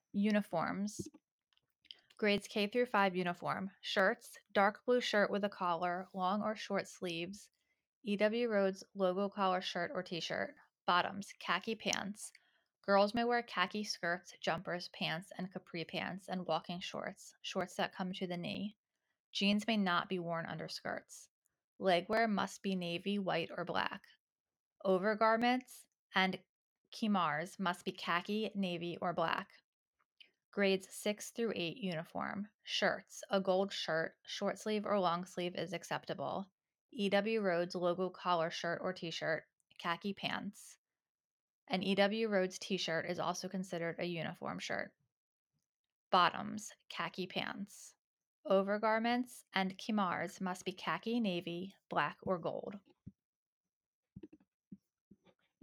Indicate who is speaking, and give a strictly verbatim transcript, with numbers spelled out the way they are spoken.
Speaker 1: Uniforms. Grades K through five uniform. Shirts, dark blue shirt with a collar, long or short sleeves. E W Roads logo collar shirt or t-shirt. Bottoms, khaki pants. Girls may wear khaki skirts, jumpers, pants, and capri pants, and walking shorts, shorts that come to the knee. Jeans may not be worn under skirts. Legwear must be navy, white, or black. Overgarments and kimars must be khaki, navy, or black. Grades six through eight uniform. Shirts. A gold shirt, short sleeve or long sleeve is acceptable. E W Roads logo collar shirt or t-shirt, khaki pants. An E W Roads t-shirt is also considered a uniform shirt. Bottoms, khaki pants. Overgarments and kimars must be khaki, navy, black, or gold.